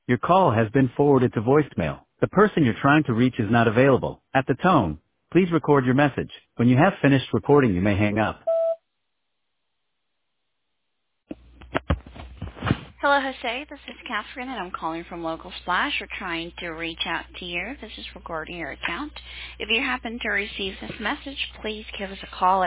Your call has been forwarded to voicemail. The person you're trying to reach is not available. At the tone, please record your message. When you have finished recording, you may hang up. Hello, Jose. This is Catherine, and I'm calling from Local Splash. We're trying to reach out to you. This is regarding your account. If you happen to receive this message, please give us a call at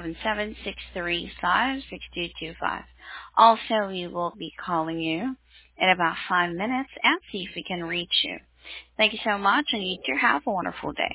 877-635-6225. Also, we will be calling you in about 5 minutes and see if we can reach you. Thank you so much, and you do have a wonderful day.